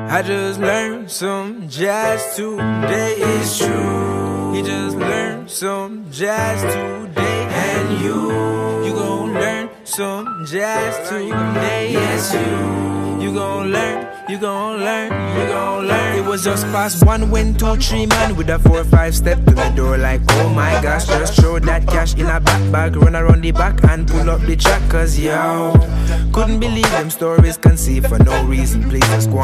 I just learned some jazz today, it's true. He just learned some jazz today. And you gon' learn some jazz today. Yes, you gon' learn, you gon' learn, you gon' learn. It was just past 1 when 2, 3 man with a 4, 5 step to the door like, oh my gosh, just throw that cash in a back bag, run around the back and pull up the track. Cause yo, couldn't believe them stories conceived for no reason. Please just go on.